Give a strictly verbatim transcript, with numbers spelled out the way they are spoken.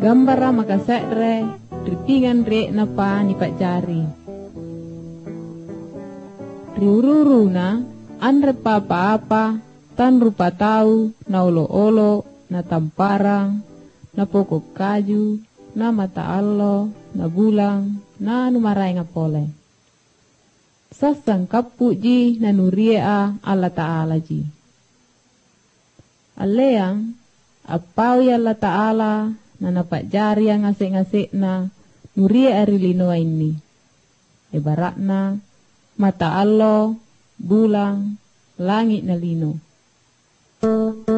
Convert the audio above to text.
Gambara makasedre, ripingan re na pa ni pacari. Riururu na, anre papa-apa, tan rupa tau, na olo-olo, na tamparang, na pokok kaju, na mata allo, na bulang, na numaray nga pole. Sasang kapu ji na nuria Allah Ta'ala ji. Aleang, apaw ya Allah Ta'ala, na napajari ang ngasik-ngasik na nuria arilino ini. Ibarat na mata allo, bulang, langit na lino.